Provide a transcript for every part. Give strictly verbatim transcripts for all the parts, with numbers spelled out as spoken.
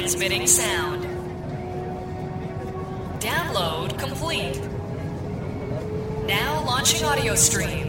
Transmitting sound. Download complete. Now launching audio stream.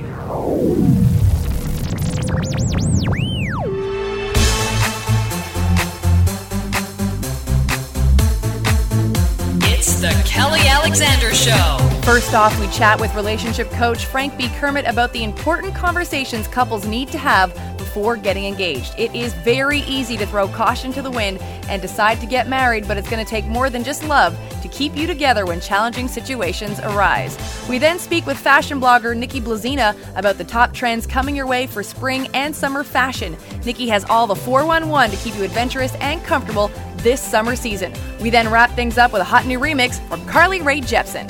It's the Kelly Alexander Show. First off, we chat with relationship coach Frank B. Kermit about the important conversations couples need to have before getting engaged. It is very easy to throw caution to the wind and decide to get married, but it's going to take more than just love to keep you together when challenging situations arise. We then speak with fashion blogger Nikki Blazina about the top trends coming your way for spring and summer fashion. Nikki has all the four one one to keep you adventurous and comfortable this summer season. We then wrap things up with a hot new remix from Carly Rae Jepsen.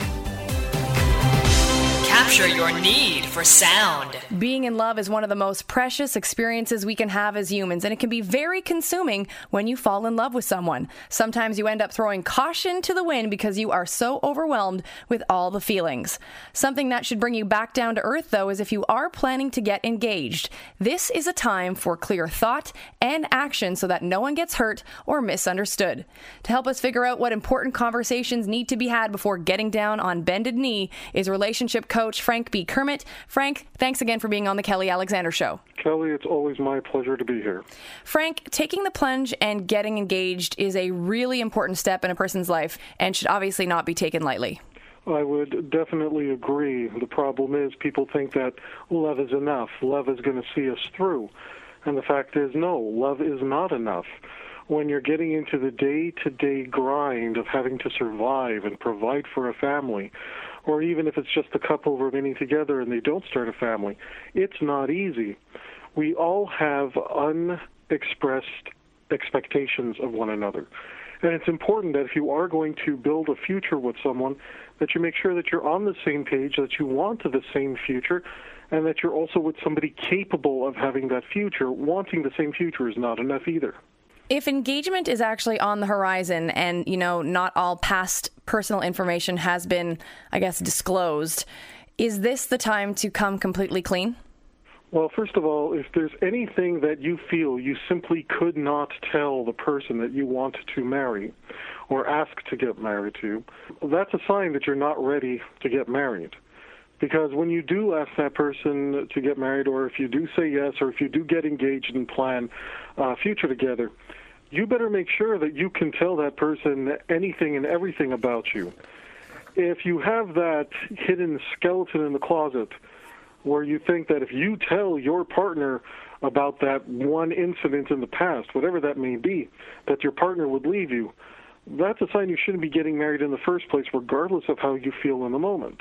Capture your need for sound. Being in love is one of the most precious experiences we can have as humans, and it can be very consuming when you fall in love with someone. Sometimes you end up throwing caution to the wind because you are so overwhelmed with all the feelings. Something that should bring you back down to earth, though, is if you are planning to get engaged. This is a time for clear thought and action so that no one gets hurt or misunderstood. To help us figure out what important conversations need to be had before getting down on bended knee is relationship coach Frank B. Kermit. Frank, thanks again for being on the Kelly Alexander Show. Kelly, it's always my pleasure to be here. Frank, taking the plunge and getting engaged is a really important step in a person's life and should obviously not be taken lightly. I would definitely agree. The problem is people think that love is enough. Love is going to see us through. And the fact is, no, love is not enough. When you're getting into the day-to-day grind of having to survive and provide for a family, or even if it's just a couple remaining together and they don't start a family, it's not easy. We all have unexpressed expectations of one another. And it's important that if you are going to build a future with someone, that you make sure that you're on the same page, that you want the same future, and that you're also with somebody capable of having that future. Wanting the same future is not enough either. If engagement is actually on the horizon and, you know, not all past personal information has been, I guess, disclosed, is this the time to come completely clean? Well, first of all, if there's anything that you feel you simply could not tell the person that you want to marry or ask to get married to, that's a sign that you're not ready to get married. Because when you do ask that person to get married, or if you do say yes, or if you do get engaged and plan a future together, you better make sure that you can tell that person anything and everything about you. If you have that hidden skeleton in the closet where you think that if you tell your partner about that one incident in the past, whatever that may be, that your partner would leave you, that's a sign you shouldn't be getting married in the first place, regardless of how you feel in the moment.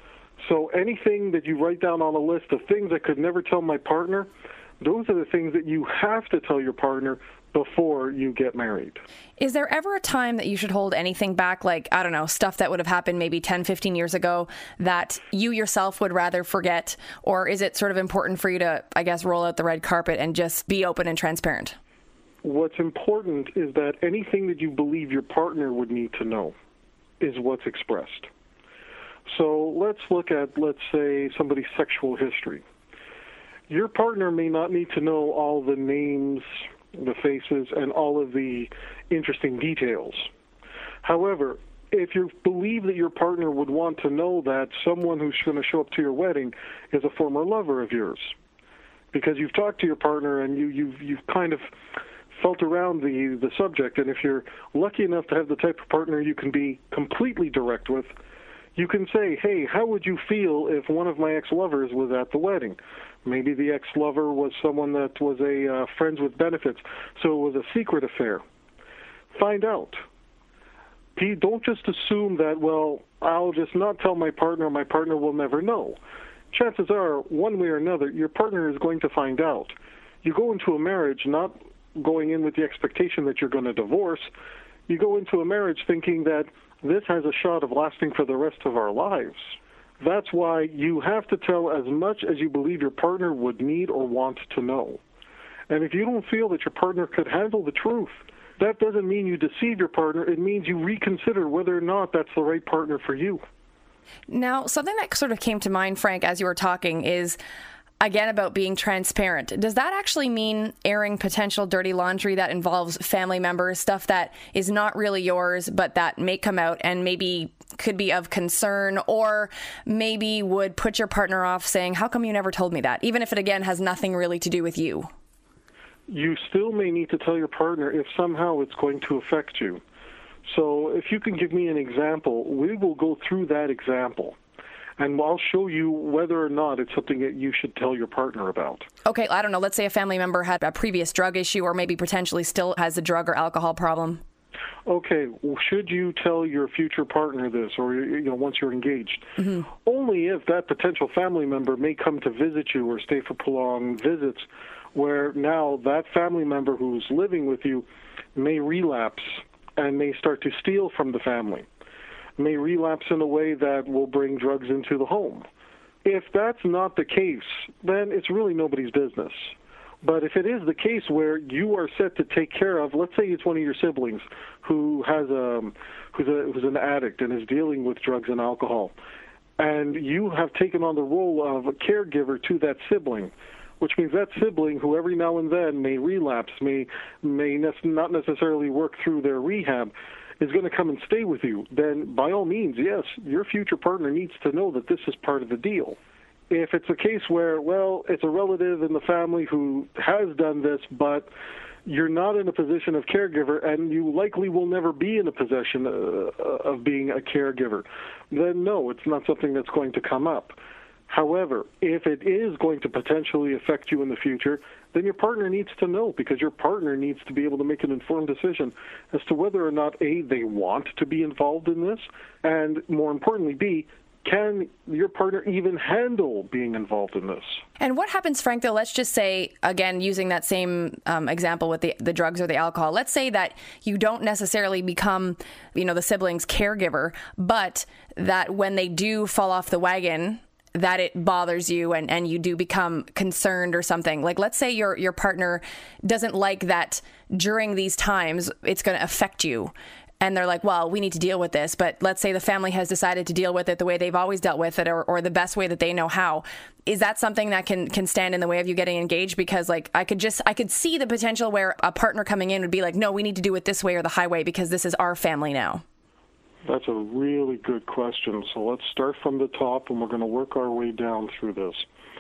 So anything that you write down on a list of things I could never tell my partner, those are the things that you have to tell your partner before you get married. Is there ever a time that you should hold anything back, like, I don't know, stuff that would have happened maybe ten, fifteen years ago that you yourself would rather forget? Or is it sort of important for you to, I guess, roll out the red carpet and just be open and transparent? What's important is that anything that you believe your partner would need to know is what's expressed. So let's look at, let's say, somebody's sexual history. Your partner may not need to know all the names, the faces, and all of the interesting details. However, if you believe that your partner would want to know that someone who's going to show up to your wedding is a former lover of yours, because you've talked to your partner and you, you've, you've kind of felt around the, the subject, and if you're lucky enough to have the type of partner you can be completely direct with, you can say, hey, how would you feel if one of my ex-lovers was at the wedding? Maybe the ex-lover was someone that was a uh, friends with benefits, so it was a secret affair. Find out. Don't just assume that, well, I'll just not tell my partner, my partner will never know. Chances are, one way or another, your partner is going to find out. You go into a marriage not going in with the expectation that you're going to divorce. You go into a marriage thinking that this has a shot of lasting for the rest of our lives. That's why you have to tell as much as you believe your partner would need or want to know. And if you don't feel that your partner could handle the truth, that doesn't mean you deceive your partner. It means you reconsider whether or not that's the right partner for you. Now, something that sort of came to mind, Frank, as you were talking is again, about being transparent. Does that actually mean airing potential dirty laundry that involves family members, stuff that is not really yours, but that may come out and maybe could be of concern, or maybe would put your partner off saying, how come you never told me that? Even if it, again, has nothing really to do with you. You still may need to tell your partner if somehow it's going to affect you. So if you can give me an example, we will go through that example, and I'll show you whether or not it's something that you should tell your partner about. Okay, I don't know. Let's say a family member had a previous drug issue, or maybe potentially still has a drug or alcohol problem. Okay, well, should you tell your future partner this, or you know, once you're engaged? Mm-hmm. Only if that potential family member may come to visit you or stay for prolonged visits, where now that family member who's living with you may relapse and may start to steal from the family, may relapse in a way that will bring drugs into the home. If that's not the case, then it's really nobody's business. But if it is the case where you are set to take care of, let's say it's one of your siblings who has a, who's, a, who's an addict and is dealing with drugs and alcohol, and you have taken on the role of a caregiver to that sibling, which means that sibling, who every now and then may relapse, may may ne- not necessarily work through their rehab, is going to come and stay with you, then by all means, yes, your future partner needs to know that this is part of the deal. If it's a case where, well, it's a relative in the family who has done this, but you're not in a position of caregiver, and you likely will never be in a position uh, of being a caregiver, then no, it's not something that's going to come up. However, if it is going to potentially affect you in the future, then your partner needs to know, because your partner needs to be able to make an informed decision as to whether or not, A, they want to be involved in this, and more importantly, B, can your partner even handle being involved in this? And what happens, Frank, though, let's just say, again, using that same um, example with the, the drugs or the alcohol, let's say that you don't necessarily become, you know, the sibling's caregiver, but that when they do fall off the wagon, that it bothers you and, and you do become concerned or something. Like, let's say your your partner doesn't like that during these times it's going to affect you. And they're like, well, we need to deal with this. But let's say the family has decided to deal with it the way they've always dealt with it, or, or the best way that they know how. Is that something that can, can stand in the way of you getting engaged? Because like I could just, I could see the potential where a partner coming in would be like, no, we need to do it this way or the highway because this is our family now. That's a really good question. So let's start from the top, and we're going to work our way down through this.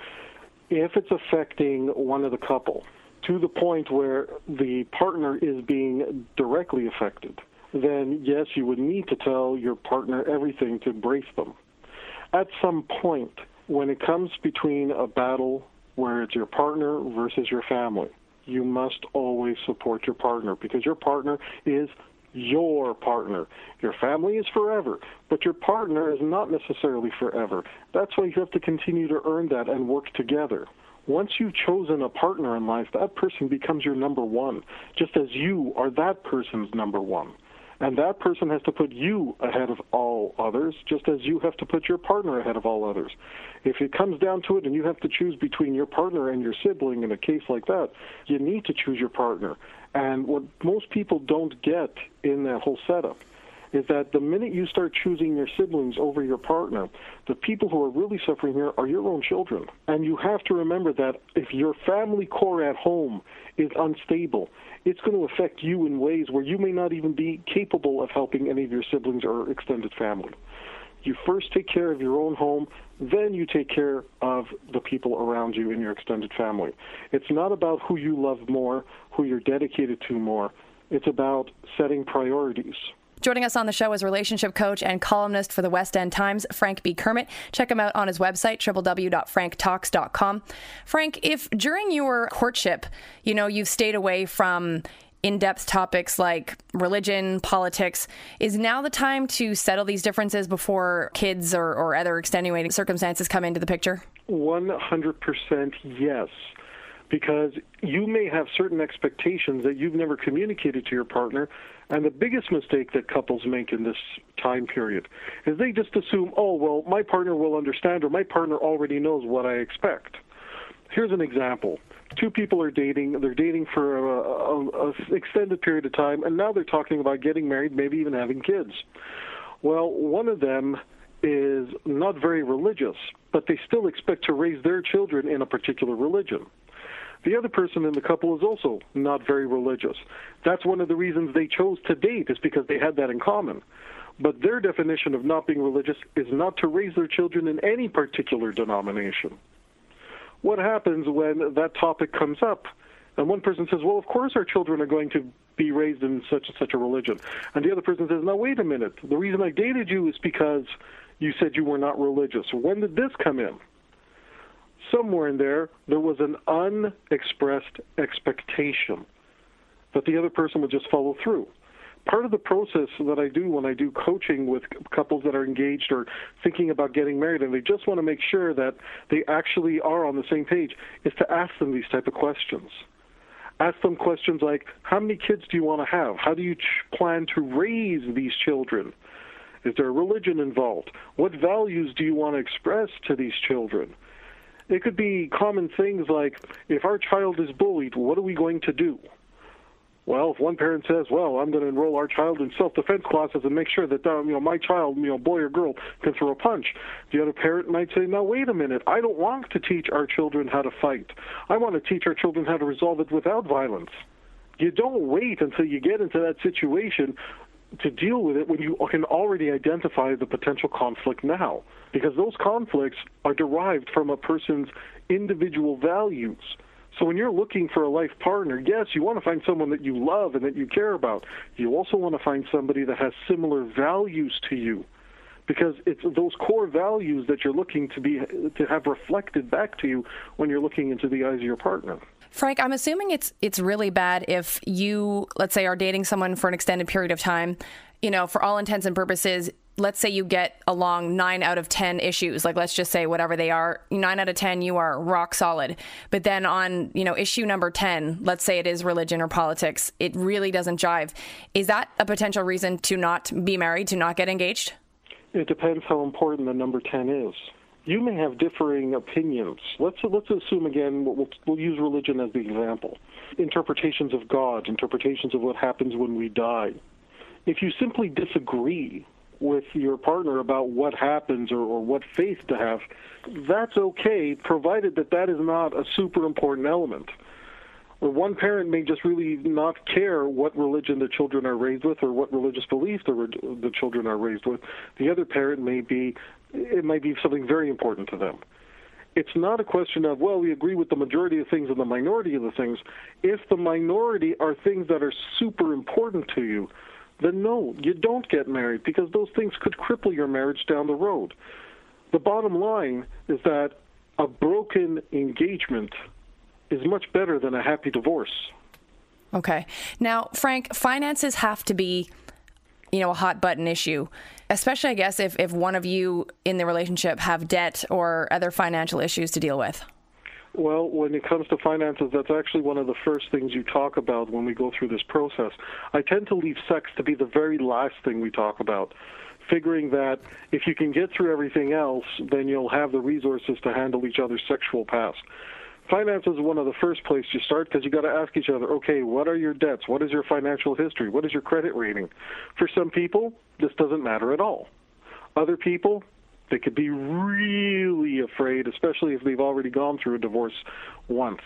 If it's affecting one of the couple to the point where the partner is being directly affected, then yes, you would need to tell your partner everything to brace them. At some point, when it comes between a battle where it's your partner versus your family, you must always support your partner, because your partner is your partner. Your family is forever, but your partner is not necessarily forever. That's why you have to continue to earn that and work together. Once you've chosen a partner in life, that person becomes your number one, just as you are that person's number one. And that person has to put you ahead of all others, just as you have to put your partner ahead of all others. If it comes down to it and you have to choose between your partner and your sibling in a case like that, you need to choose your partner. And what most people don't get in that whole setup is that the minute you start choosing your siblings over your partner, the people who are really suffering here are your own children. And you have to remember that if your family core at home is unstable, it's going to affect you in ways where you may not even be capable of helping any of your siblings or extended family. You first take care of your own home, then you take care of the people around you in your extended family. It's not about who you love more, who you're dedicated to more. It's about setting priorities. Joining us on the show is relationship coach and columnist for the West End Times, Frank B. Kermit. Check him out on his website, w w w dot frank talks dot com. Frank, if during your courtship, you know, you've stayed away from in-depth topics like religion, politics, is now the time to settle these differences before kids or, or other extenuating circumstances come into the picture? one hundred percent yes. Because you may have certain expectations that you've never communicated to your partner, and the biggest mistake that couples make in this time period is they just assume, oh, well, my partner will understand, or my partner already knows what I expect. Here's an example. Two people are dating, they're dating for a, a, a extended period of time, and now they're talking about getting married, maybe even having kids. Well, one of them is not very religious, but they still expect to raise their children in a particular religion. The other person in the couple is also not very religious. That's one of the reasons they chose to date, is because they had that in common. But their definition of not being religious is not to raise their children in any particular denomination. What happens when that topic comes up? And one person says, well, of course our children are going to be raised in such and such a religion. And the other person says, no, wait a minute. The reason I dated you is because you said you were not religious. When did this come in? Somewhere in there, there was an unexpressed expectation that the other person would just follow through. Part of the process that I do when I do coaching with couples that are engaged or thinking about getting married, and they just want to make sure that they actually are on the same page, is to ask them these type of questions. Ask them questions like, how many kids do you want to have? How do you ch- plan to raise these children? Is there a religion involved? What values do you want to express to these children? It could be common things like, if our child is bullied, what are we going to do? Well, if one parent says, well, I'm going to enroll our child in self-defense classes and make sure that um, you know, my child, you know, boy or girl, can throw a punch. The other parent might say, now, wait a minute, I don't want to teach our children how to fight. I want to teach our children how to resolve it without violence. You don't wait until you get into that situation to deal with it when you can already identify the potential conflict now, because those conflicts are derived from a person's individual values. So when you're looking for a life partner, yes, you want to find someone that you love and that you care about. You also want to find somebody that has similar values to you, because it's those core values that you're looking to be to have reflected back to you when you're looking into the eyes of your partner. Frank, I'm assuming it's it's really bad if you, let's say, are dating someone for an extended period of time. You know, for all intents and purposes, let's say you get along nine out of ten issues, like let's just say whatever they are, nine out of ten, you are rock solid. But then on, you know, issue number ten, let's say it is religion or politics, it really doesn't jive. Is that a potential reason to not be married, to not get engaged? It depends how important the number ten is. You may have differing opinions. Let's let's assume again, we'll, we'll use religion as the example. Interpretations of God, interpretations of what happens when we die. If you simply disagree with your partner about what happens or, or what faith to have, that's okay, provided that that is not a super important element. Or one parent may just really not care what religion the children are raised with or what religious belief the, the children are raised with. The other parent may be, it might be something very important to them. It's not a question of, well, we agree with the majority of things and the minority of the things. If the minority are things that are super important to you, then no, you don't get married, because those things could cripple your marriage down the road. The bottom line is that a broken engagement is much better than a happy divorce. Okay. Now, Frank, finances have to be, you know, a hot button issue, especially, I guess, if, if one of you in the relationship have debt or other financial issues to deal with. Well, when it comes to finances, that's actually one of the first things you talk about when we go through this process. I tend to leave sex to be the very last thing we talk about, figuring that if you can get through everything else, then you'll have the resources to handle each other's sexual past. Finances is one of the first places you start, because you got to ask each other, okay, what are your debts? What is your financial history? What is your credit rating? For some people, this doesn't matter at all. Other people, they could be really afraid, especially if they've already gone through a divorce once.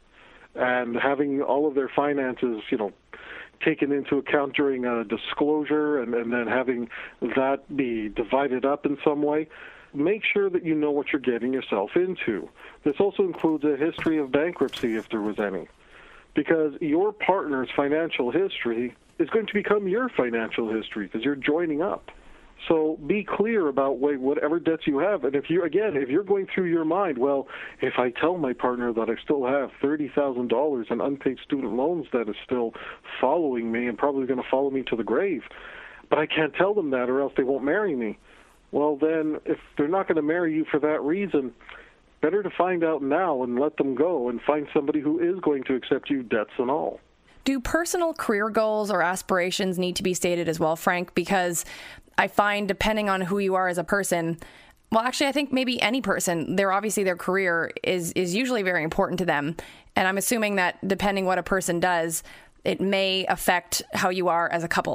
And having all of their finances, you know, taken into account during a disclosure and, and then having that be divided up in some way, make sure that you know what you're getting yourself into. This also includes a history of bankruptcy, if there was any, because your partner's financial history is going to become your financial history because you're joining up. So be clear about whatever debts you have. And if you, again, if you're going through your mind, well, if I tell my partner that I still have thirty thousand dollars in unpaid student loans that is still following me and probably going to follow me to the grave, but I can't tell them that or else they won't marry me. Well, then, if they're not going to marry you for that reason, better to find out now and let them go and find somebody who is going to accept you, debts and all. Do personal career goals or aspirations need to be stated as well, Frank? Because I find, depending on who you are as a person, well, actually, I think maybe any person, they're obviously their career is, is usually very important to them. And I'm assuming that depending what a person does, it may affect how you are as a couple.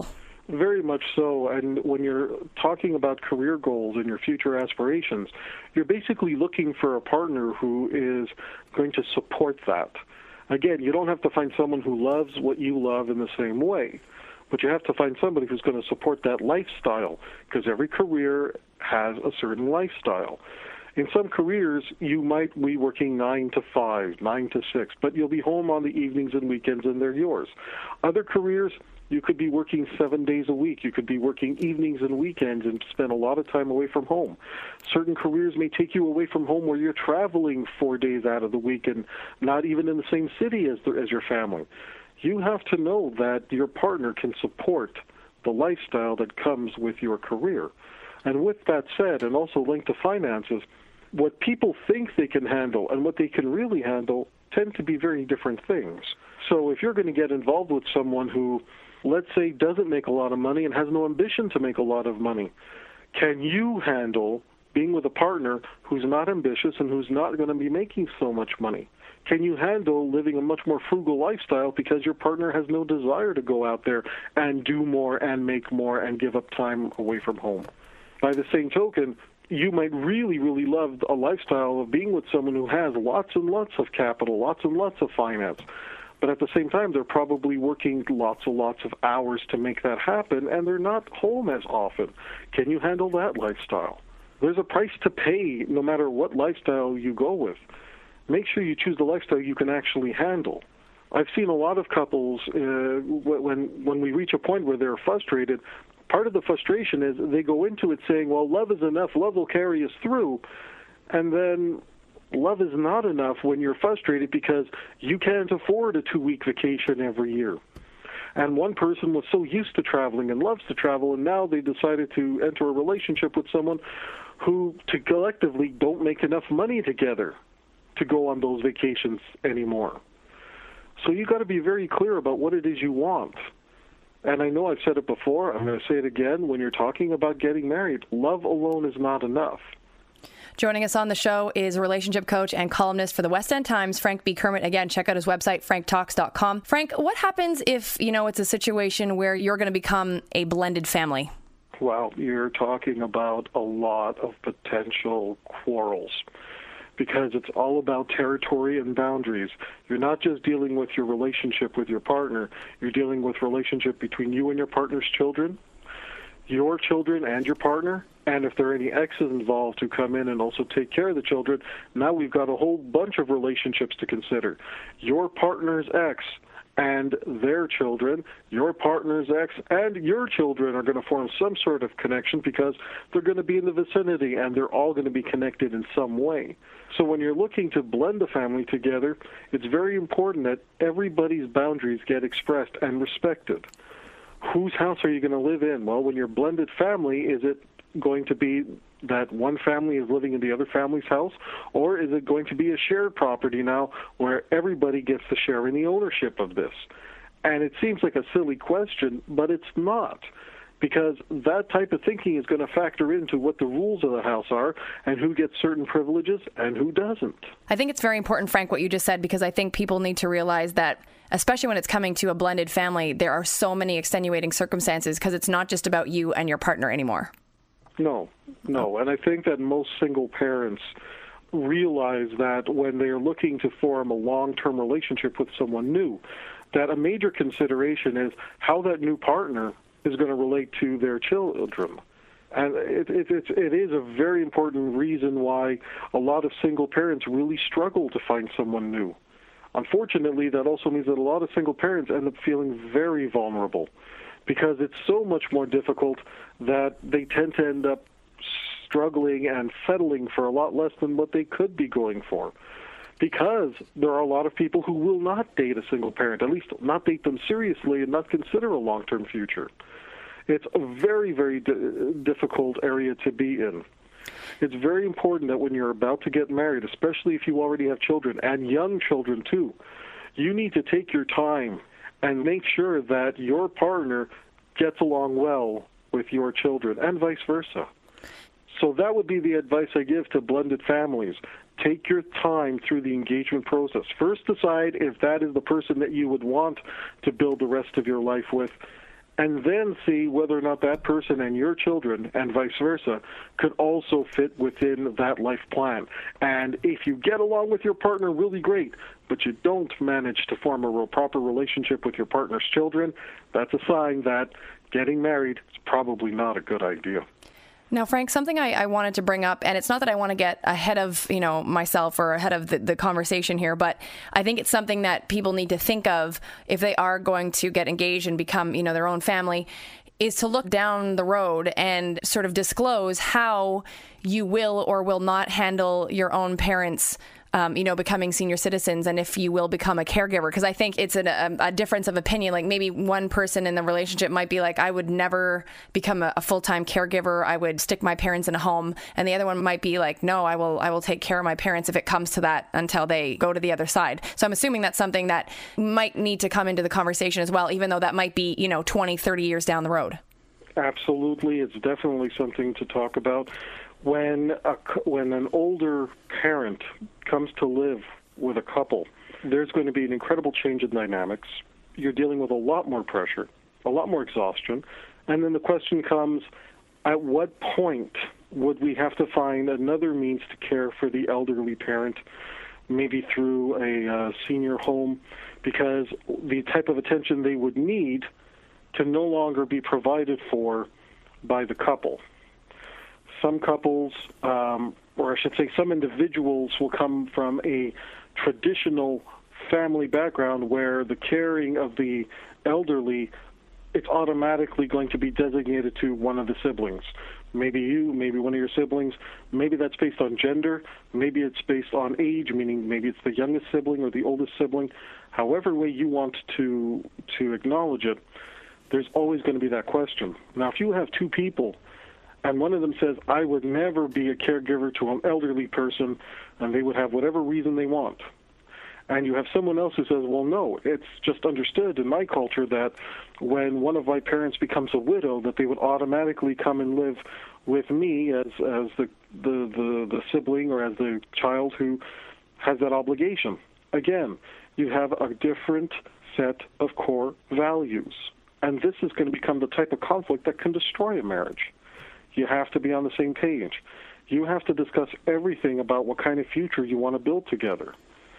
Very much so. And when you're talking about career goals and your future aspirations, you're basically looking for a partner who is going to support that. Again, you don't have to find someone who loves what you love in the same way, but you have to find somebody who's going to support that lifestyle, because every career has a certain lifestyle. In some careers, you might be working nine to five, nine to six, but you'll be home on the evenings and weekends, and they're yours. Other careers, you could be working seven days a week. You could be working evenings and weekends and spend a lot of time away from home. Certain careers may take you away from home where you're traveling four days out of the week and not even in the same city as the, as your family. You have to know that your partner can support the lifestyle that comes with your career. And with that said, and also linked to finances, what people think they can handle and what they can really handle tend to be very different things. So if you're going to get involved with someone who, let's say, doesn't make a lot of money and has no ambition to make a lot of money, can you handle being with a partner who's not ambitious and who's not going to be making so much money? Can you handle living a much more frugal lifestyle because your partner has no desire to go out there and do more and make more and give up time away from home? By the same token, you might really, really love a lifestyle of being with someone who has lots and lots of capital, lots and lots of finance. But at the same time, they're probably working lots and lots of hours to make that happen, and they're not home as often. Can you handle that lifestyle? There's a price to pay no matter what lifestyle you go with. Make sure you choose the lifestyle you can actually handle. I've seen a lot of couples, uh, when, when we reach a point where they're frustrated, part of the frustration is they go into it saying, well, love is enough, love will carry us through, and then love is not enough when you're frustrated because you can't afford a two-week vacation every year. And one person was so used to traveling and loves to travel, and now they decided to enter a relationship with someone who to collectively don't make enough money together to go on those vacations anymore. So you got to be very clear about what it is you want. And I know I've said it before, I'm going to say it again, when you're talking about getting married, love alone is not enough. Joining us on the show is relationship coach and columnist for the West End Times, Frank B. Kermit. Again, check out his website, frank talks dot com. Frank, what happens if, you know, it's a situation where you're going to become a blended family? Well, you're talking about a lot of potential quarrels, because it's all about territory and boundaries. You're not just dealing with your relationship with your partner, you're dealing with relationship between you and your partner's children, your children and your partner, and if there are any exes involved who come in and also take care of the children, now we've got a whole bunch of relationships to consider. Your partner's ex and their children, your partner's ex and your children are going to form some sort of connection because they're going to be in the vicinity and they're all going to be connected in some way. So when you're looking to blend a family together, it's very important that everybody's boundaries get expressed and respected. Whose house are you going to live in? Well, when you're a blended family, is it going to be that one family is living in the other family's house, or is it going to be a shared property now where everybody gets to share in the ownership of this? And it seems like a silly question, but it's not, because that type of thinking is going to factor into what the rules of the house are and who gets certain privileges and who doesn't. I think it's very important, Frank, what you just said, because I think people need to realize that, especially when it's coming to a blended family, there are so many extenuating circumstances because it's not just about you and your partner anymore. No, no. And I think that most single parents realize that when they're looking to form a long-term relationship with someone new, that a major consideration is how that new partner is going to relate to their children. And it, it, it, it is a very important reason why a lot of single parents really struggle to find someone new. Unfortunately, that also means that a lot of single parents end up feeling very vulnerable, because it's so much more difficult that they tend to end up struggling and settling for a lot less than what they could be going for. Because there are a lot of people who will not date a single parent, at least not date them seriously and not consider a long-term future. It's a very, very d- difficult area to be in. It's very important that when you're about to get married, especially if you already have children, and young children too, you need to take your time and make sure that your partner gets along well with your children, and vice versa. So that would be the advice I give to blended families. Take your time through the engagement process. First decide if that is the person that you would want to build the rest of your life with, and then see whether or not that person and your children and vice versa could also fit within that life plan. And if you get along with your partner really great, but you don't manage to form a real proper relationship with your partner's children, that's a sign that getting married is probably not a good idea. Now, Frank, something I, I wanted to bring up, and it's not that I want to get ahead of, you know, myself or ahead of the, the conversation here, but I think it's something that people need to think of if they are going to get engaged and become, you know, their own family, is to look down the road and sort of disclose how you will or will not handle your own parents, um, you know, becoming senior citizens, and if you will become a caregiver. Because I think it's a, a, a difference of opinion. Like maybe one person in the relationship might be like, I would never become a, a full-time caregiver. I would stick my parents in a home. And the other one might be like, no, I will I will take care of my parents if it comes to that until they go to the other side. So I'm assuming that's something that might need to come into the conversation as well, even though that might be, you know, twenty, thirty years down the road. Absolutely. It's definitely something to talk about. When a, when an older parent comes to live with a couple, there's going to be an incredible change in dynamics. You're dealing with a lot more pressure, a lot more exhaustion. And then the question comes, at what point would we have to find another means to care for the elderly parent, maybe through a uh, senior home, because the type of attention they would need can no longer be provided for by the couple. Some couples, um, or I should say some individuals, will come from a traditional family background where the caring of the elderly, it's automatically going to be designated to one of the siblings. Maybe you, maybe one of your siblings. Maybe that's based on gender. Maybe it's based on age, meaning maybe it's the youngest sibling or the oldest sibling. However way you want to to acknowledge it, there's always going to be that question. Now, if you have two people and one of them says, I would never be a caregiver to an elderly person, and they would have whatever reason they want, and you have someone else who says, well, no, it's just understood in my culture that when one of my parents becomes a widow, that they would automatically come and live with me as as the the, the, the sibling or as the child who has that obligation. Again, you have a different set of core values. And this is going to become the type of conflict that can destroy a marriage. You have to be on the same page. You have to discuss everything about what kind of future you want to build together.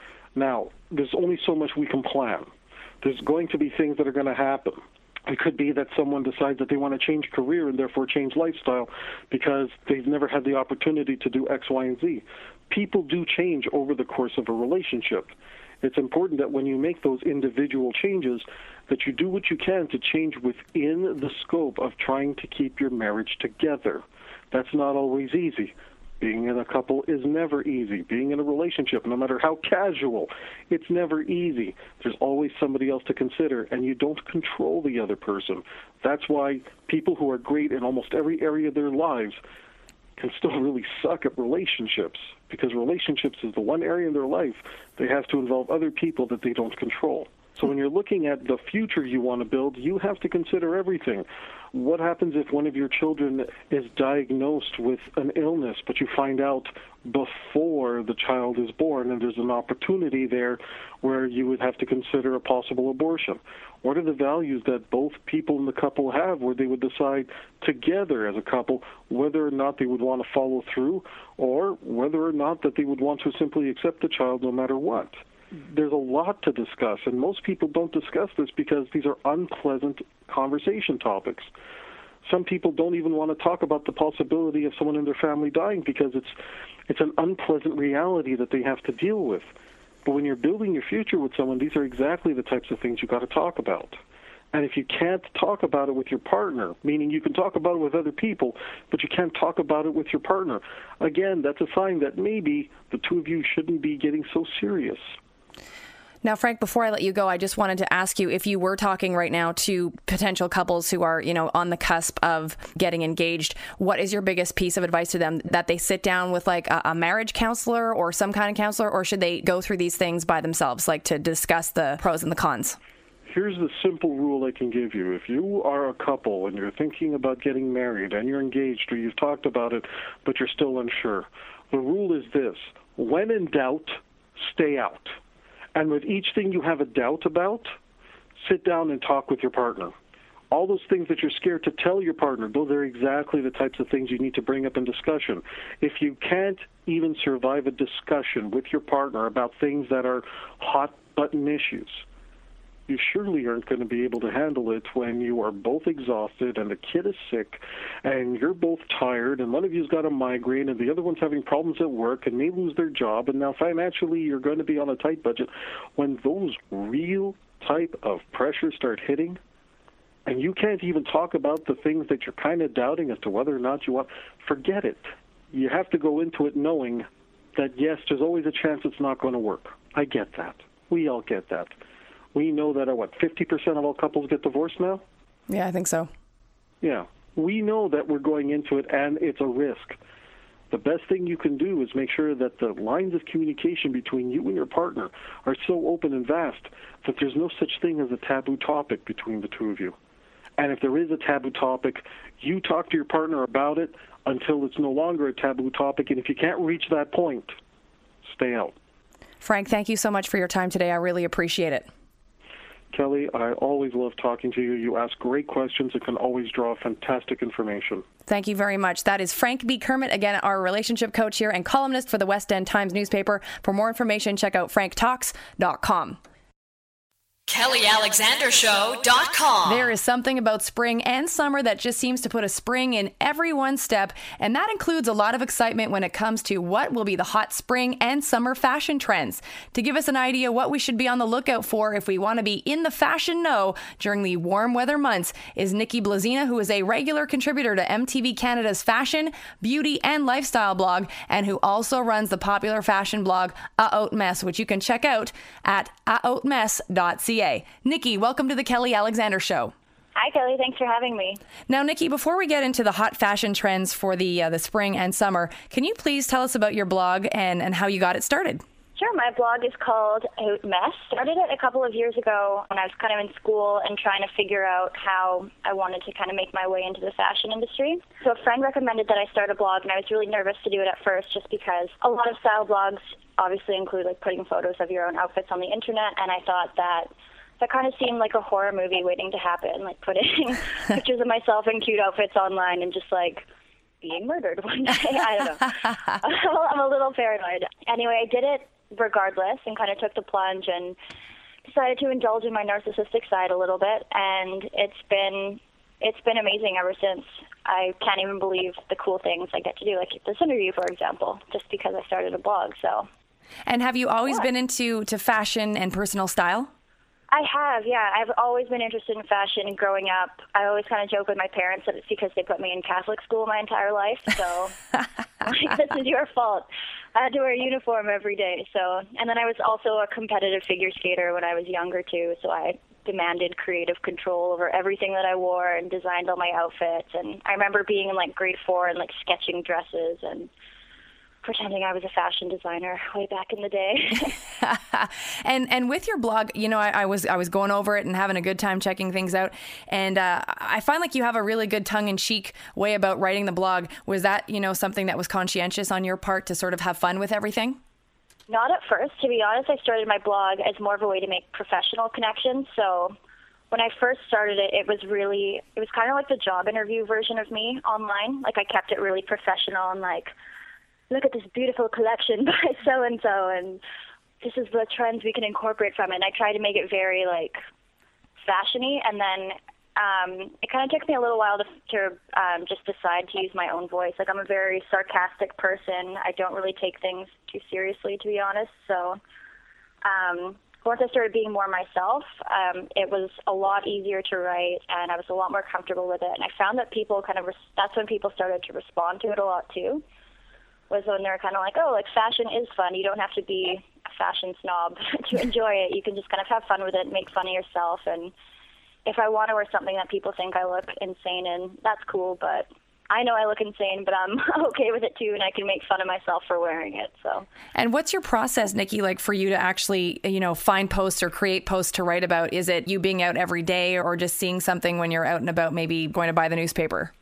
Now, there's only so much we can plan. There's going to be things that are going to happen. It could be that someone decides that they want to change career and therefore change lifestyle because they've never had the opportunity to do X, Y, and Z. People do change over the course of a relationship. It's important that when you make those individual changes, that you do what you can to change within the scope of trying to keep your marriage together. That's not always easy. Being in a couple is never easy. Being in a relationship, no matter how casual, it's never easy. There's always somebody else to consider, and you don't control the other person. That's why people who are great in almost every area of their lives can still really suck at relationships, because relationships is the one area in their life they have to involve other people that they don't control. So when you're looking at the future you want to build, you have to consider everything. What happens if one of your children is diagnosed with an illness, but you find out before the child is born, and there's an opportunity there where you would have to consider a possible abortion? What are the values that both people in the couple have where they would decide together as a couple whether or not they would want to follow through, or whether or not that they would want to simply accept the child no matter what? There's a lot to discuss, and most people don't discuss this because these are unpleasant conversation topics. Some people don't even want to talk about the possibility of someone in their family dying because it's it's an unpleasant reality that they have to deal with. But when you're building your future with someone, these are exactly the types of things you've got to talk about. And if you can't talk about it with your partner, meaning you can talk about it with other people, but you can't talk about it with your partner, again, that's a sign that maybe the two of you shouldn't be getting so serious. Now, Frank, before I let you go, I just wanted to ask you, if you were talking right now to potential couples who are, you know, on the cusp of getting engaged, what is your biggest piece of advice to them? That they sit down with like a, a marriage counselor or some kind of counselor, or should they go through these things by themselves, like to discuss the pros and the cons? Here's the simple rule I can give you. If you are a couple and you're thinking about getting married and you're engaged or you've talked about it, but you're still unsure, the rule is this: when in doubt, stay out. And with each thing you have a doubt about, sit down and talk with your partner. All those things that you're scared to tell your partner, those are exactly the types of things you need to bring up in discussion. If you can't even survive a discussion with your partner about things that are hot-button issues, you surely aren't going to be able to handle it when you are both exhausted and the kid is sick and you're both tired and one of you's got a migraine and the other one's having problems at work and may lose their job, and now financially you're going to be on a tight budget. When those real type of pressures start hitting, and you can't even talk about the things that you're kind of doubting as to whether or not you want, forget it. You have to go into it knowing that, yes, there's always a chance it's not going to work. I get that. We all get that. We know that, uh, what, fifty percent of all couples get divorced now? Yeah, I think so. Yeah. We know that we're going into it, and it's a risk. The best thing you can do is make sure that the lines of communication between you and your partner are so open and vast that there's no such thing as a taboo topic between the two of you. And if there is a taboo topic, you talk to your partner about it until it's no longer a taboo topic. And if you can't reach that point, stay out. Frank, thank you so much for your time today. I really appreciate it. Kelly, I always love talking to you. You ask great questions and can always draw fantastic information. Thank you very much. That is Frank B. Kermit, again, our relationship coach here and columnist for the West End Times newspaper. For more information, check out frank talks dot com. Kelly Alexander Show dot com. There is something about spring and summer that just seems to put a spring in everyone's step, and that includes a lot of excitement when it comes to what will be the hot spring and summer fashion trends. To give us an idea what we should be on the lookout for if we want to be in the fashion know during the warm weather months is Nikki Blazina, who is a regular contributor to M T V Canada's fashion, beauty, and lifestyle blog, and who also runs the popular fashion blog A Haute Messe, which you can check out at a haute messe dot c a. Nikki, welcome to the Kelly Alexander Show. Hi, Kelly. Thanks for having me. Now, Nikki, before we get into the hot fashion trends for the uh, the spring and summer, can you please tell us about your blog and, and how you got it started? Sure. My blog is called A Haute Messe. Started it a couple of years ago when I was kind of in school and trying to figure out how I wanted to kind of make my way into the fashion industry. So a friend recommended that I start a blog, and I was really nervous to do it at first just because a lot of style blogs obviously include like putting photos of your own outfits on the internet, and I thought that that kind of seemed like a horror movie waiting to happen, like putting pictures of myself in cute outfits online and just like being murdered one day. I don't know. I'm a little paranoid. Anyway, I did it regardless and kind of took the plunge and decided to indulge in my narcissistic side a little bit, and it's been it's been amazing ever since. I can't even believe the cool things I get to do, like this interview, for example, just because I started a blog. So. And have you always yeah. been into to fashion and personal style? I have, yeah. I've always been interested in fashion and growing up. I always kind of joke with my parents that it's because they put me in Catholic school my entire life. So like, this is your fault. I had to wear a uniform every day. So, and then I was also a competitive figure skater when I was younger too. So I demanded creative control over everything that I wore and designed all my outfits. And I remember being in like grade four and like sketching dresses and pretending I was a fashion designer way back in the day. and and with your blog, you know, I, I was I was going over it and having a good time checking things out, and uh, I find like you have a really good tongue-in-cheek way about writing the blog. Was that, you know, something that was conscientious on your part to sort of have fun with everything? Not at first. To be honest, I started my blog as more of a way to make professional connections. So when I first started it, it was really, it was kind of like the job interview version of me online. Like I kept it really professional and like, look at this beautiful collection by so-and-so, and this is the trends we can incorporate from it. And I tried to make it very, like, fashion-y, and then um, it kind of took me a little while to, to um, just decide to use my own voice. Like, I'm a very sarcastic person. I don't really take things too seriously, to be honest. So um, once I started being more myself, um, it was a lot easier to write, and I was a lot more comfortable with it. And I found that people kind of, res- that's when people started to respond to it a lot, too. Was when they're kind of like, oh, like fashion is fun. You don't have to be a fashion snob to enjoy it. You can just kind of have fun with it and make fun of yourself. And if I want to wear something that people think I look insane in, that's cool. But I know I look insane, but I'm okay with it too, and I can make fun of myself for wearing it. So. And what's your process, Nikki, like for you to actually, you know, find posts or create posts to write about? Is it you being out every day or just seeing something when you're out and about, maybe going to buy the newspaper? It really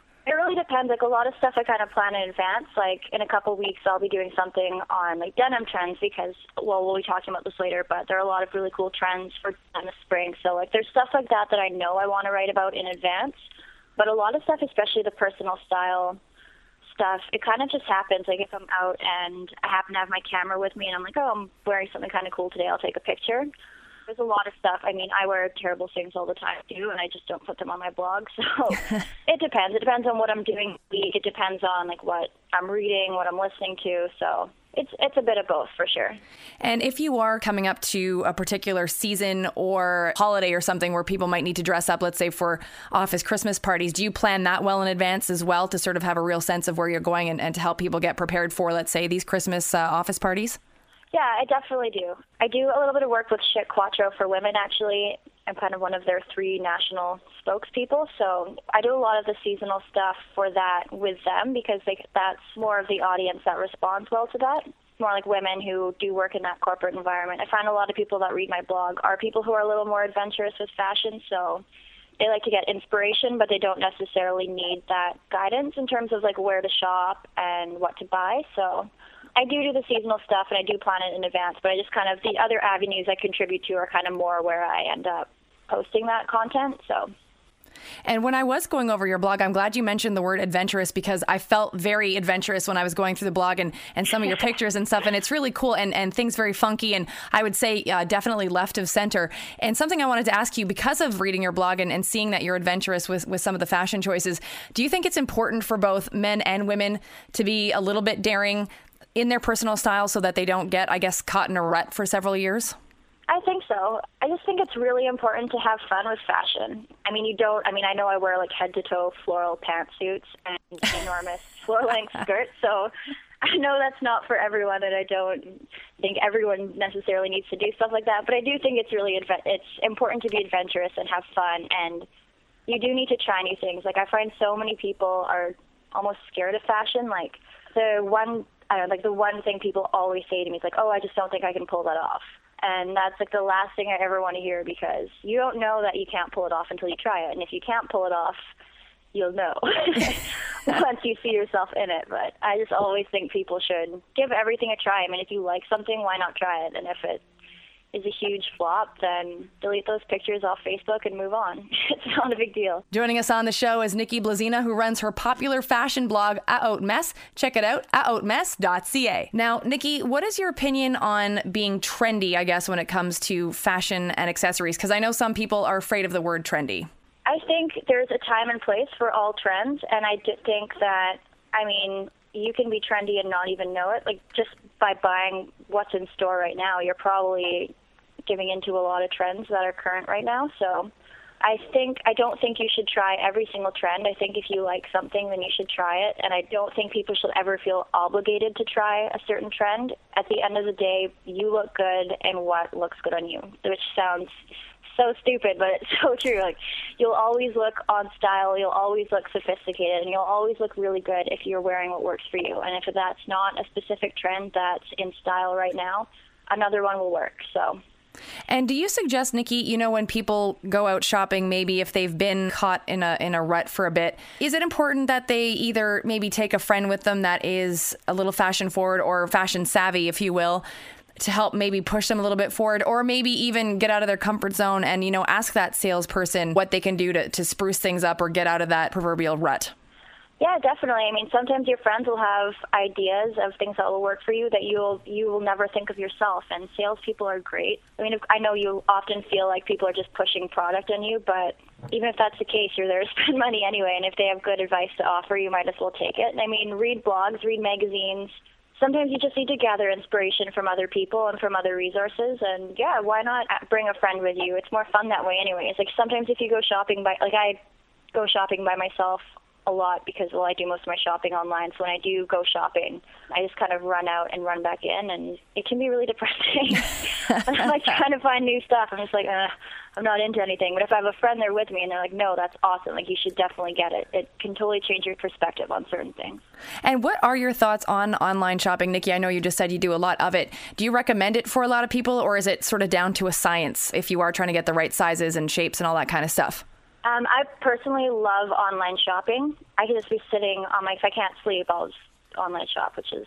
really depends. Like a lot of stuff I kind of plan in advance. Like in a couple weeks, I'll be doing something on like denim trends because, well, we'll be talking about this later, but there are a lot of really cool trends for in the spring. So like there's stuff like that that I know I want to write about in advance. But a lot of stuff, especially the personal style stuff, it kind of just happens. Like if I'm out and I happen to have my camera with me and I'm like, oh, I'm wearing something kind of cool today, I'll take a picture. There's a lot of stuff. I mean, I wear terrible things all the time, too, and I just don't put them on my blog. So it depends. It depends on what I'm doing the week. It depends on, like, what I'm reading, what I'm listening to. So it's it's a bit of both, for sure. And if you are coming up to a particular season or holiday or something where people might need to dress up, let's say for office Christmas parties, do you plan that well in advance as well to sort of have a real sense of where you're going and, and to help people get prepared for, let's say, these Christmas uh, office parties? Yeah, I definitely do. I do a little bit of work with Chic Quattro for women, actually. I'm kind of one of their three national spokespeople, so I do a lot of the seasonal stuff for that with them because they, that's more of the audience that responds well to that. More like women who do work in that corporate environment. I find a lot of people that read my blog are people who are a little more adventurous with fashion, so they like to get inspiration, but they don't necessarily need that guidance in terms of like where to shop and what to buy. So I do do the seasonal stuff, and I do plan it in advance, but I just kind of, the other avenues I contribute to are kind of more where I end up posting that content, so. And when I was going over your blog, I'm glad you mentioned the word adventurous because I felt very adventurous when I was going through the blog and, and some of your pictures and stuff. And it's really cool and, and things very funky. And I would say uh, definitely left of center. And something I wanted to ask you, because of reading your blog and, and seeing that you're adventurous with, with some of the fashion choices, do you think it's important for both men and women to be a little bit daring in their personal style so that they don't get, I guess, caught in a rut for several years? I think so. I just think it's really important to have fun with fashion. I mean, you don't, I mean, I know I wear like head to toe floral pantsuits and enormous floor length skirts, so I know that's not for everyone, and I don't think everyone necessarily needs to do stuff like that, but I do think it's really, adve- it's important to be adventurous and have fun, and you do need to try new things. Like, I find so many people are almost scared of fashion. Like, the one, I don't know, like the one thing people always say to me is like, oh, I just don't think I can pull that off. And that's like the last thing I ever want to hear because you don't know that you can't pull it off until you try it. And if you can't pull it off, you'll know once you see yourself in it. But I just always think people should give everything a try. I mean, if you like something, why not try it? And if it is a huge flop, then delete those pictures off Facebook and move on. It's not a big deal. Joining us on the show is Nikki Blazina, who runs her popular fashion blog, A Haute Messe. Check it out, a haute messe dot c a. Now, Nikki, what is your opinion on being trendy, I guess, when it comes to fashion and accessories? Because I know some people are afraid of the word trendy. I think there's a time and place for all trends, and I do think that, I mean, you can be trendy and not even know it. Like, just by buying what's in store right now, you're probably giving into a lot of trends that are current right now. So I think, I don't think you should try every single trend. I think if you like something, then you should try it. And I don't think people should ever feel obligated to try a certain trend. At the end of the day, you look good and what looks good on you, which sounds so stupid, but it's so true. Like, you'll always look on style, you'll always look sophisticated, and you'll always look really good if you're wearing what works for you. And if that's not a specific trend that's in style right now, another one will work. So. And do you suggest, Nikki, you know, when people go out shopping, maybe if they've been caught in a in a rut for a bit, is it important that they either maybe take a friend with them that is a little fashion forward or fashion savvy, if you will, to help maybe push them a little bit forward, or maybe even get out of their comfort zone and, you know, ask that salesperson what they can do to, to spruce things up or get out of that proverbial rut? Yeah, definitely. I mean, sometimes your friends will have ideas of things that will work for you that you'll you will never think of yourself. And salespeople are great. I mean, I know you often feel like people are just pushing product on you, but even if that's the case, you're there to spend money anyway. And if they have good advice to offer, you might as well take it. And I mean, read blogs, read magazines. Sometimes you just need to gather inspiration from other people and from other resources. And yeah, why not bring a friend with you? It's more fun that way anyway. It's like sometimes if you go shopping by, like I go shopping by myself a lot because, well, I do most of my shopping online. So when I do go shopping, I just kind of run out and run back in, and it can be really depressing. I'm like trying to find new stuff. I'm just like, uh, I'm not into anything. But if I have a friend there with me and they're like, no, that's awesome, like you should definitely get it. It can totally change your perspective on certain things. And what are your thoughts on online shopping, Nikki? I know you just said you do a lot of it. Do you recommend it for a lot of people, or is it sort of down to a science if you are trying to get the right sizes and shapes and all that kind of stuff? Um, I personally love online shopping. I can just be sitting on my, if I can't sleep, I'll just online shop, which is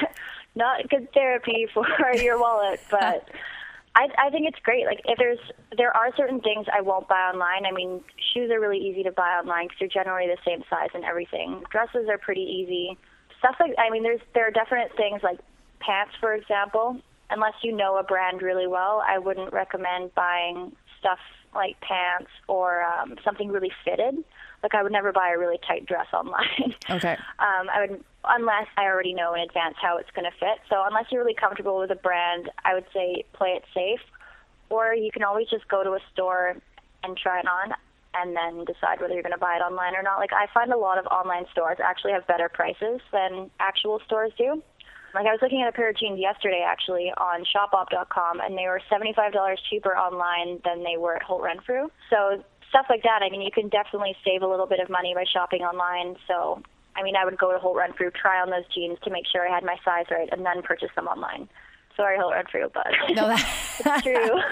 not good therapy for your wallet, but I, I think it's great. Like, if there's, there are certain things I won't buy online. I mean, shoes are really easy to buy online because they're generally the same size and everything. Dresses are pretty easy. Stuff like, I mean, there's, there are definite things like pants, for example. Unless you know a brand really well, I wouldn't recommend buying stuff like pants or um, something really fitted. Like, I would never buy a really tight dress online. Okay. um, I would, unless I already know in advance how it's going to fit. So unless you're really comfortable with a brand, I would say play it safe. Or you can always just go to a store and try it on and then decide whether you're going to buy it online or not. Like, I find a lot of online stores actually have better prices than actual stores do. Like, I was looking at a pair of jeans yesterday, actually, on shop op dot com, and they were seventy-five dollars cheaper online than they were at Holt Renfrew. So stuff like that, I mean, you can definitely save a little bit of money by shopping online. So, I mean, I would go to Holt Renfrew, try on those jeans to make sure I had my size right, and then purchase them online. Sorry, Holt Renfrew, but no, that... it's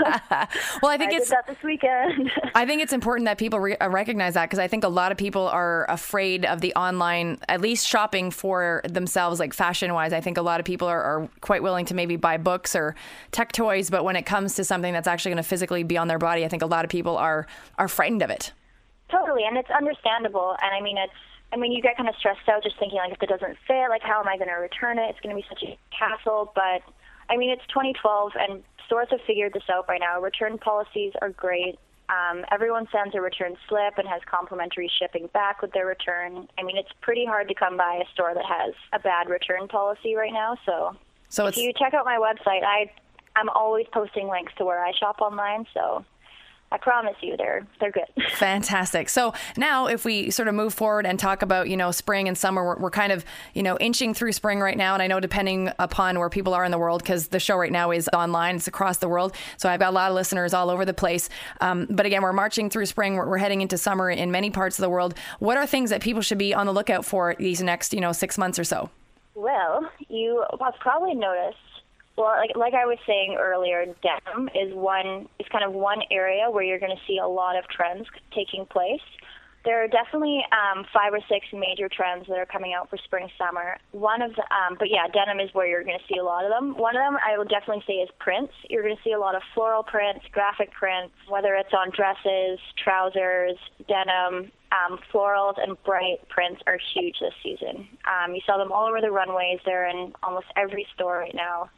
true. Well, I think I it's did that this weekend. I think it's important that people re- recognize that, because I think a lot of people are afraid of the online, at least shopping for themselves, like fashion-wise. I think a lot of people are, are quite willing to maybe buy books or tech toys, but when it comes to something that's actually going to physically be on their body, I think a lot of people are are frightened of it. Totally, and it's understandable. And I mean, it's I mean, you get kind of stressed out just thinking, like, if it doesn't fit, like, how am I going to return it? It's going to be such a hassle, but I mean, it's twenty twelve, and stores have figured this out by now. Return policies are great. Um, everyone sends a return slip and has complimentary shipping back with their return. I mean, it's pretty hard to come by a store that has a bad return policy right now. So, so if you check out my website, I, I'm always posting links to where I shop online, so I promise you, they're they're good. Fantastic. So now if we sort of move forward and talk about, you know, spring and summer, we're, we're kind of, you know, inching through spring right now. And I know depending upon where people are in the world, because the show right now is online, it's across the world. So I've got a lot of listeners all over the place. Um, but again, we're marching through spring. We're, we're heading into summer in many parts of the world. What are things that people should be on the lookout for these next, you know, six months or so? Well, you have probably noticed, well, like like I was saying earlier, denim is one is kind of one area where you're going to see a lot of trends taking place. There are definitely um, five or six major trends that are coming out for spring, summer. One of the, um, but yeah, denim is where you're going to see a lot of them. One of them I would definitely say is prints. You're going to see a lot of floral prints, graphic prints, whether it's on dresses, trousers, denim. Um, florals and bright prints are huge this season. Um, you saw them all over the runways. They're in almost every store right now.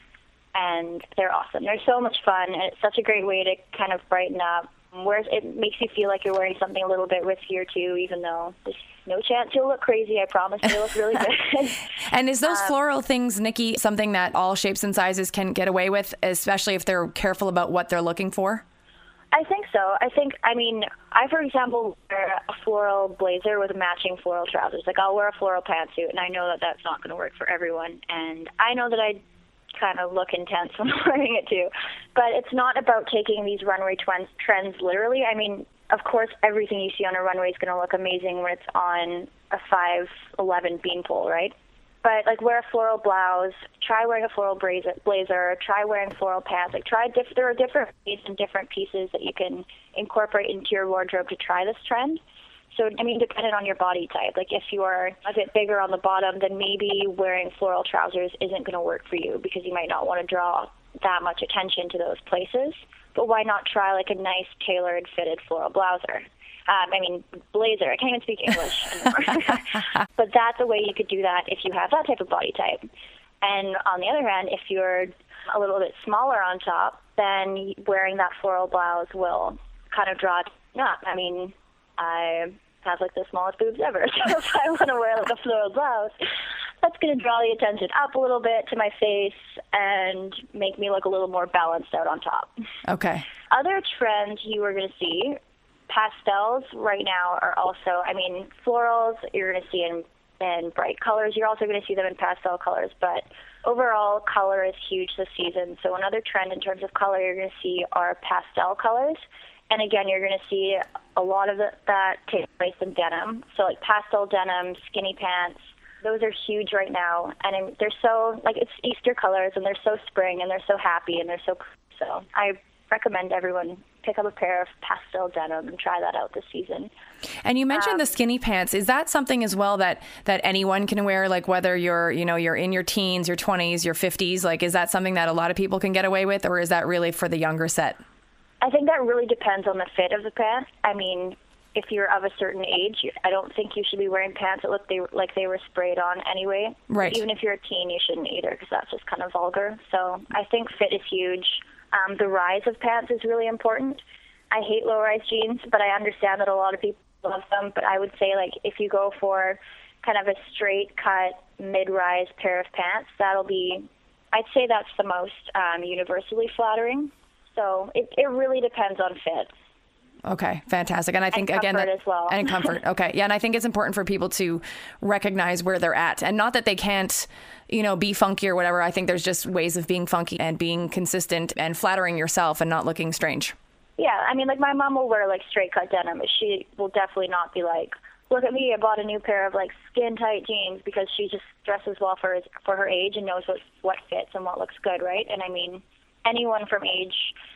And they're awesome. They're so much fun, and it's such a great way to kind of brighten up. Whereas it makes you feel like you're wearing something a little bit riskier too, even though there's no chance you'll look crazy. I promise you'll look really good. And is those um, floral things, Nikki, something that all shapes and sizes can get away with, especially if they're careful about what they're looking for? I think so. I think, I mean, I, for example, wear a floral blazer with matching floral trousers. Like, I'll wear a floral pantsuit, and I know that that's not going to work for everyone. And I know that I kind of look intense when I'm wearing it too. But it's not about taking these runway trends, trends literally. I mean, of course, everything you see on a runway is going to look amazing when it's on a five eleven beanpole, right? But, like, wear a floral blouse, try wearing a floral blazer, blazer try wearing floral pants. Like, try diff- there are different ways and different pieces that you can incorporate into your wardrobe to try this trend. So, I mean, depending on your body type. Like, if you are a bit bigger on the bottom, then maybe wearing floral trousers isn't going to work for you because you might not want to draw that much attention to those places. But why not try, like, a nice tailored fitted floral blouser? Um, I mean, blazer. I can't even speak English anymore. But that's a way you could do that if you have that type of body type. And on the other hand, if you're a little bit smaller on top, then wearing that floral blouse will kind of draw it up. I mean, I have, like, the smallest boobs ever. So if I want to wear, like, a floral blouse, that's going to draw the attention up a little bit to my face and make me look a little more balanced out on top. Okay. Other trends you are going to see, pastels right now are also, I mean, florals you're going to see in, in bright colors. You're also going to see them in pastel colors. But overall, color is huge this season. So another trend in terms of color you're going to see are pastel colors. And again, you're going to see a lot of the, that take place in denim. So, like, pastel denim, skinny pants, those are huge right now. And they're so, like, it's Easter colors, and they're so spring, and they're so happy, and they're so, so I recommend everyone pick up a pair of pastel denim and try that out this season. And you mentioned Um, the skinny pants. Is that something as well that, that anyone can wear? Like whether you're, you know, you're in your teens, your twenties, your fifties, like is that something that a lot of people can get away with, or is that really for the younger set? I think that really depends on the fit of the pants. I mean, if you're of a certain age, I don't think you should be wearing pants that look they, like they were sprayed on anyway. Right. Even if you're a teen, you shouldn't either, because that's just kind of vulgar. So I think fit is huge. Um, the rise of pants is really important. I hate low-rise jeans, but I understand that a lot of people love them. But I would say, like, if you go for kind of a straight-cut, mid-rise pair of pants, that'll be, I'd say that's the most um, universally flattering. So it, it really depends on fit. Okay, fantastic. And I think, and again, that, as well. and comfort. Okay. Yeah. And I think it's important for people to recognize where they're at, and not that they can't, you know, be funky or whatever. I think there's just ways of being funky and being consistent and flattering yourself and not looking strange. Yeah. I mean, like, my mom will wear like straight cut denim, but she will definitely not be like, look at me, I bought a new pair of like skin tight jeans, because she just dresses well for, for her age and knows what, what fits and what looks good. Right. And I mean, anyone from age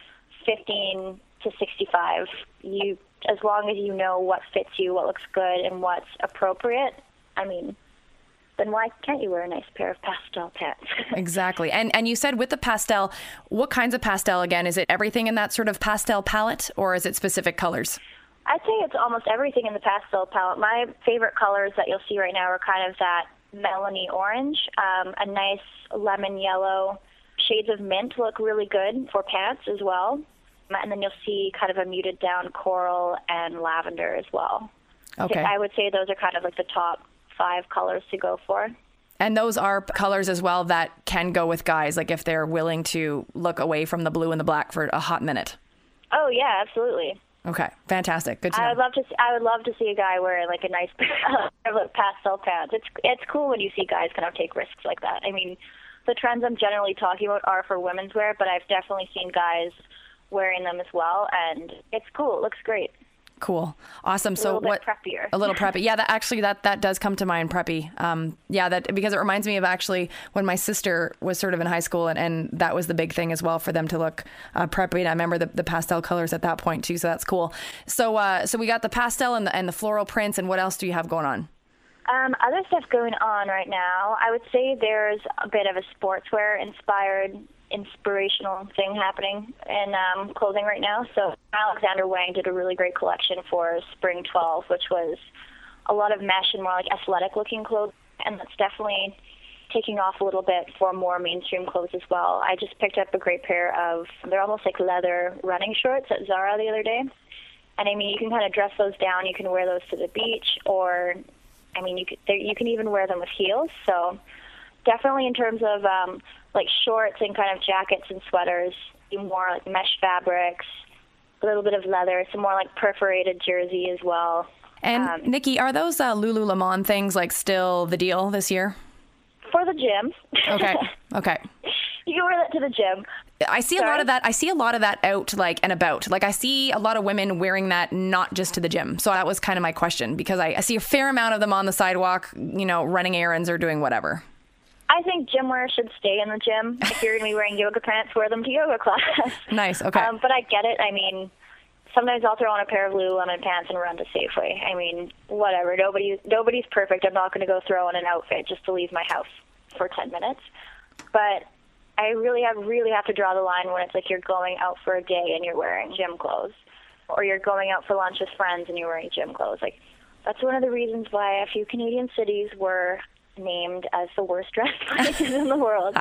fifteen to sixty-five, you, as long as you know what fits you, what looks good, and what's appropriate, I mean, then why can't you wear a nice pair of pastel pants? Exactly. And and you said with the pastel, what kinds of pastel again? Is it everything in that sort of pastel palette, or is it specific colors? I'd say it's almost everything in the pastel palette. My favorite colors that you'll see right now are kind of that melony orange, um, a nice lemon yellow. Shades of mint look really good for pants as well. And then you'll see kind of a muted down coral and lavender as well. Okay. I would say those are kind of like the top five colors to go for. And those are colors as well that can go with guys, like if they're willing to look away from the blue and the black for a hot minute. Oh yeah, absolutely. Okay, fantastic. Good to know. I would love to. See, I would love to see a guy wearing like a nice pair of like pastel pants. It's it's cool when you see guys kind of take risks like that. I mean, the trends I'm generally talking about are for women's wear, but I've definitely seen guys wearing them as well, and it's cool. It looks great. Cool. Awesome. A so little what? bit preppier. A little preppy. Yeah, that actually that that does come to mind, preppy. Um, yeah, that because it reminds me of actually when my sister was sort of in high school, and, and that was the big thing as well for them to look uh, preppy. And I remember the, the pastel colors at that point too, so that's cool. So uh, so we got the pastel and the and the floral prints, and what else do you have going on? Um, other stuff going on right now, I would say there's a bit of a sportswear inspired inspirational thing happening in um, clothing right now. So Alexander Wang did a really great collection for Spring twelve, which was a lot of mesh and more like athletic looking clothes, and that's definitely taking off a little bit for more mainstream clothes as well. I just picked up a great pair of, they're almost like leather running shorts at Zara the other day. And I mean, you can kind of dress those down. You can wear those to the beach, or I mean, you can, you can even wear them with heels. So definitely in terms of um, like shorts and kind of jackets and sweaters, more like mesh fabrics, a little bit of leather, some more like perforated jersey as well. And um, Nikki, are those uh, Lululemon things like still the deal this year? For the gym. Okay. Okay. You can wear that to the gym. I see a Sorry? lot of that. I see a lot of that out like and about. Like I see a lot of women wearing that not just to the gym. So that was kind of my question, because I, I see a fair amount of them on the sidewalk, you know, running errands or doing whatever. I think gym wear should stay in the gym. If you're going to be wearing yoga pants, wear them to yoga class. Nice. Okay. Um, but I get it. I mean, sometimes I'll throw on a pair of Lululemon pants and run to Safeway. I mean, whatever. Nobody, nobody's perfect. I'm not going to go throw on an outfit just to leave my house for ten minutes. But I really have really have to draw the line when it's like you're going out for a day and you're wearing gym clothes, or you're going out for lunch with friends and you're wearing gym clothes. Like, that's one of the reasons why a few Canadian cities were named as the worst dressed places in the world.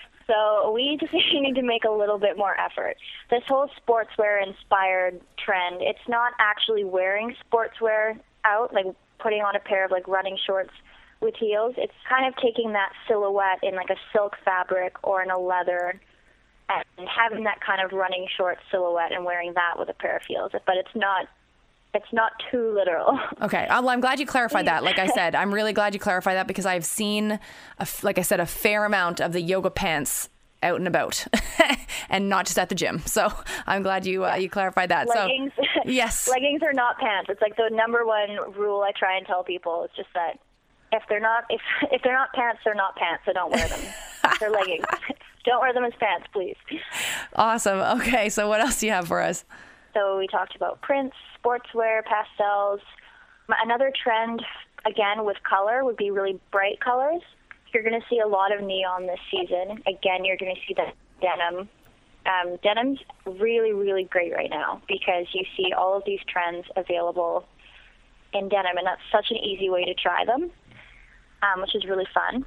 So we just need to make a little bit more effort. This whole sportswear-inspired trend, it's not actually wearing sportswear out, like putting on a pair of like running shorts with heels. It's kind of taking that silhouette in like a silk fabric or in a leather and having that kind of running short silhouette and wearing that with a pair of heels. But it's not It's not too literal. Okay. Well, I'm glad you clarified that. Like I said, I'm really glad you clarified that, because I've seen, a, like I said, a fair amount of the yoga pants out and about and not just at the gym. So I'm glad you uh, you clarified that. Leggings. So, yes. Leggings are not pants. It's like the number one rule I try and tell people. It's just that if they're not if if they're not pants, they're not pants. So don't wear them. They're leggings. Don't wear them as pants, please. Awesome. Okay. So what else do you have for us? So we talked about prints, sportswear, pastels. Another trend, again, with color would be really bright colors. You're going to see a lot of neon this season. Again, you're going to see the denim. Um, denim's really, really great right now because you see all of these trends available in denim, and that's such an easy way to try them, um, which is really fun.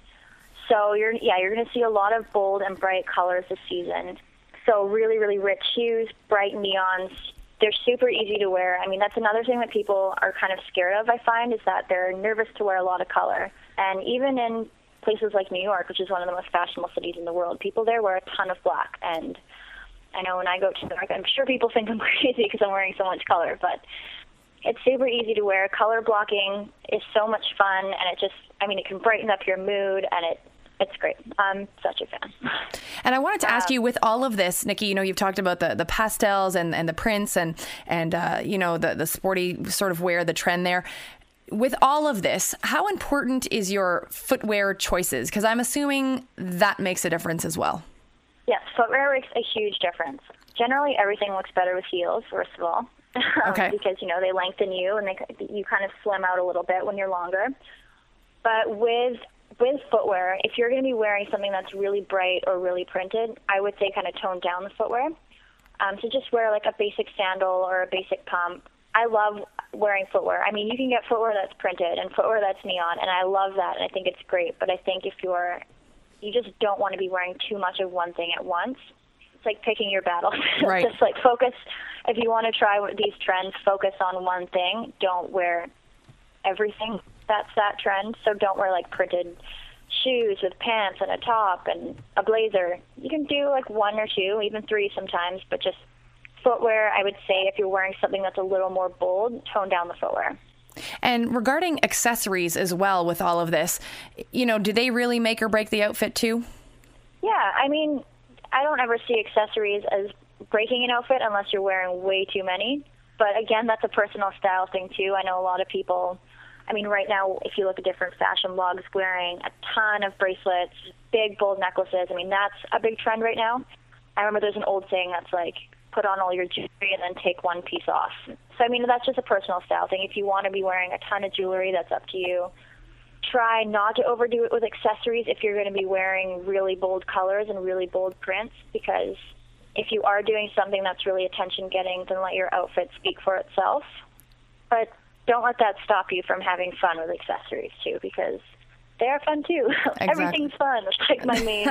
So you're, yeah, you're going to see a lot of bold and bright colors this season. So really, really rich hues, bright neons. They're super easy to wear. I mean, that's another thing that people are kind of scared of, I find, is that they're nervous to wear a lot of color. And even in places like New York, which is one of the most fashionable cities in the world, people there wear a ton of black. And I know when I go to New York, I'm sure people think I'm crazy because I'm wearing so much color, but it's super easy to wear. Color blocking is so much fun, and it just, I mean, it can brighten up your mood, and it It's great. I'm such a fan. And I wanted to ask um, you, with all of this, Nikki, you know, you've talked about the, the pastels and, and the prints and, and uh, you know, the, the sporty sort of wear, the trend there. With all of this, how important is your footwear choices? Because I'm assuming that makes a difference as well. Yes, footwear makes a huge difference. Generally, everything looks better with heels, first of all. Okay. Because, you know, they lengthen you and they you kind of slim out a little bit when you're longer. But with With footwear, if you're going to be wearing something that's really bright or really printed, I would say kind of tone down the footwear. Um, so just wear like a basic sandal or a basic pump. I love wearing footwear. I mean, you can get footwear that's printed and footwear that's neon, and I love that, and I think it's great. But I think if you're, you just don't want to be wearing too much of one thing at once. It's like picking your battles. Right. Just like focus. If you want to try these trends, focus on one thing. Don't wear everything that's that trend. So don't wear like printed shoes with pants and a top and a blazer. You can do like one or two, even three sometimes, but just footwear, I would say if you're wearing something that's a little more bold, tone down the footwear. And regarding accessories as well with all of this, you know, do they really make or break the outfit too? Yeah, I mean, I don't ever see accessories as breaking an outfit unless you're wearing way too many. But again, that's a personal style thing too. I know a lot of people, I mean, right now, if you look at different fashion blogs, wearing a ton of bracelets, big, bold necklaces, I mean, that's a big trend right now. I remember there's an old saying that's like, put on all your jewelry and then take one piece off. So, I mean, that's just a personal style thing. If you want to be wearing a ton of jewelry, that's up to you. Try not to overdo it with accessories if you're going to be wearing really bold colors and really bold prints, because if you are doing something that's really attention-getting, then let your outfit speak for itself. But don't let that stop you from having fun with accessories, too, because they are fun, too. Exactly. Everything's fun. It's like my main,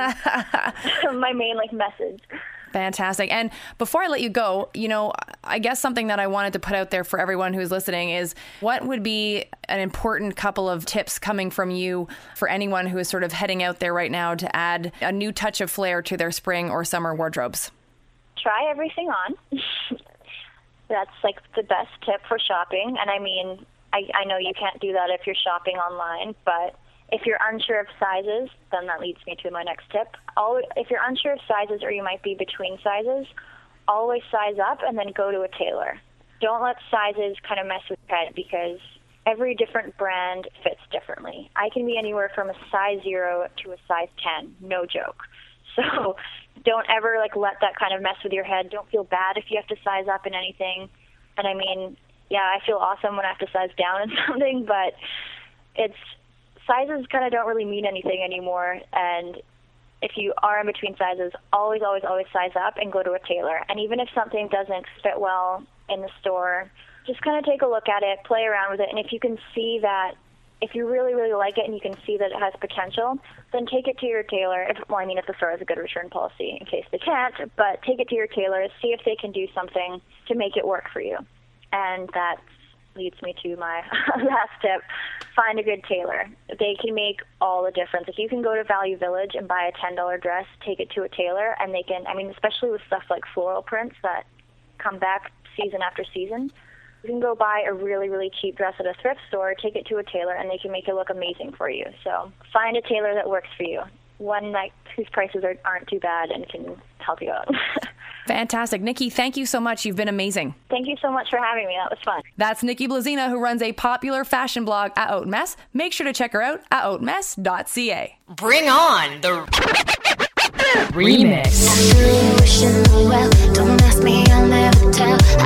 my main like message. Fantastic. And before I let you go, you know, I guess something that I wanted to put out there for everyone who's listening is what would be an important couple of tips coming from you for anyone who is sort of heading out there right now to add a new touch of flair to their spring or summer wardrobes? Try everything on. That's like the best tip for shopping. And I mean, I, I know you can't do that if you're shopping online, but if you're unsure of sizes, then that leads me to my next tip. Always, if you're unsure of sizes or you might be between sizes, always size up and then go to a tailor. Don't let sizes kind of mess with your head, because every different brand fits differently. I can be anywhere from a size zero to a size ten, no joke. So don't ever like let that kind of mess with your head. Don't feel bad if you have to size up in anything. And I mean, yeah, I feel awesome when I have to size down in something, but it's sizes kind of don't really mean anything anymore. And if you are in between sizes, always, always, always size up and go to a tailor. And even if something doesn't fit well in the store, just kind of take a look at it, play around with it. And if you can see that, if you really, really like it and you can see that it has potential, then take it to your tailor. If, well, I mean, if the store has a good return policy, in case they can't, but take it to your tailor, see if they can do something to make it work for you. And that leads me to my last tip. Find a good tailor. They can make all the difference. If you can go to Value Village and buy a ten dollar dress, take it to a tailor, and they can, I mean, especially with stuff like floral prints that come back season after season, you can go buy a really, really cheap dress at a thrift store, take it to a tailor, and they can make it look amazing for you. So find a tailor that works for you, one like whose prices are, aren't too bad and can help you out. Fantastic. Nikki, thank you so much. You've been amazing. Thank you so much for having me. That was fun. That's Nikki Blazina, who runs a popular fashion blog at Haute Messe. Make sure to check her out at haute messe dot c a. Bring on the remix. Wishing me well, don't ask me, I'll never tell.